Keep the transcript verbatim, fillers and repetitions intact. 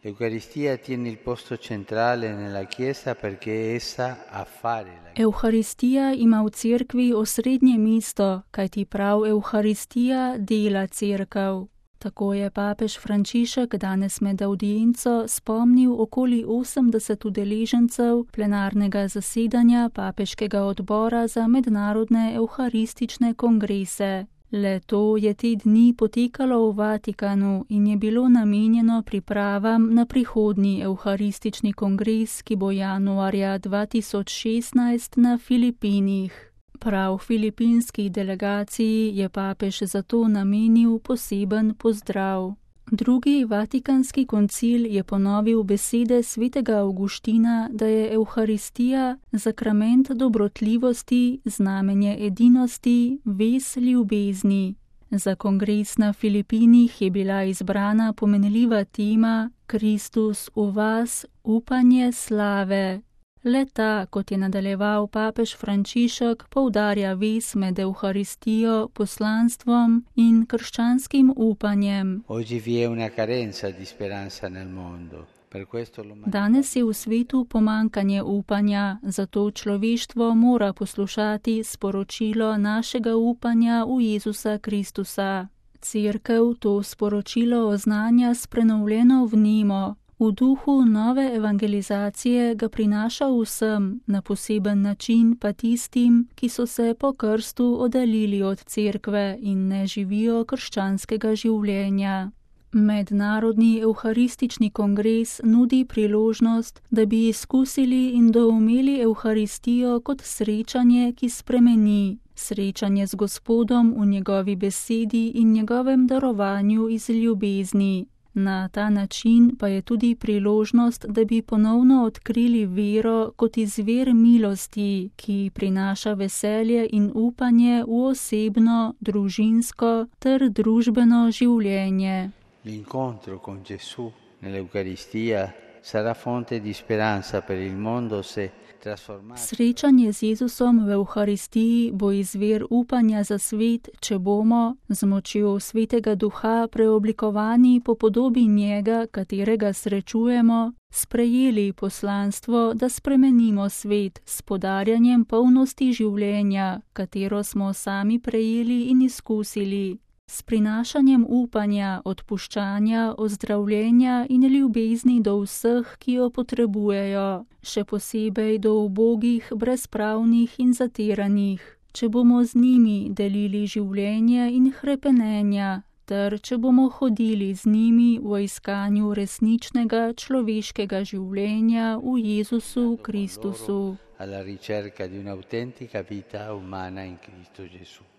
L'Eucaristia tiene il posto centrale nella Chiesa perché essa ha fare la Chiesa. Euharistija ima v cerkvi osrednje mesto, kajti prav Euharistija dela cerkev. Tako je papež Frančišek danes med audienco spomnil okoli osemdeset udeležencev plenarnega zasedanja papeškega odbora za mednarodne euharistične kongrese. Le to je te dni potekalo v Vatikanu in je bilo namenjeno pripravam na prihodnji euharistični kongres, ki bo januarja dva tisoč šestnajst na Filipinih. Prav filipinski delegaciji je papež zato namenil poseben pozdrav. Drugi vatikanski koncil je ponovil besede svetega Avguština, da je Euharistija sakrament dobrotljivosti, znamenje edinosti, vez ljubezni. Za kongres na Filipinih je bila izbrana pomenljiva tema Kristus v vas, upanje slave. Le ta, kot je nadaljeval papež Frančišek, poudarja vez med Euharistijo, poslanstvom in krščanskim upanjem. Danes je v svetu pomankanje upanja, zato človeštvo mora poslušati sporočilo našega upanja v Jezusa Kristusa. Cerkev to sporočilo oznanja s prenovljeno vnemo. V duhu nove evangelizacije ga prinaša vsem, na poseben način pa tistim, ki so se po krstu oddaljili od cerkve in ne živijo krščanskega življenja. Mednarodni euharistični kongres nudi priložnost, da bi izkusili in doumeli Euharistijo kot srečanje, ki spremeni, srečanje z Gospodom v njegovi besedi in njegovem darovanju iz ljubezni. Na ta način pa je tudi priložnost, da bi ponovno odkrili vero kot izvir milosti, ki prinaša veselje in upanje v osebno, družinsko ter družbeno življenje. L'incontro con Gesù nell'Eucaristia sarà fonte di speranza per il mondo se Srečanje z Jezusom v Euharistiji bo izvir upanja za svet, če bomo, z močjo Svetega Duha preoblikovani po podobi njega, katerega srečujemo, sprejeli poslanstvo, da spremenimo svet s podarjanjem polnosti življenja, katero smo sami prejeli in izkusili. S prinašanjem upanja, odpuščanja, ozdravljenja in ljubezni do vseh, ki jo potrebujejo, še posebej do ubogih, brezpravnih in zatiranih, če bomo z njimi delili življenje in hrepenenja, ter če bomo hodili z njimi v iskanju resničnega človeškega življenja v Jezusu Kristusu. Alla ricerca di un'autentica vita umana in Cristo Gesù.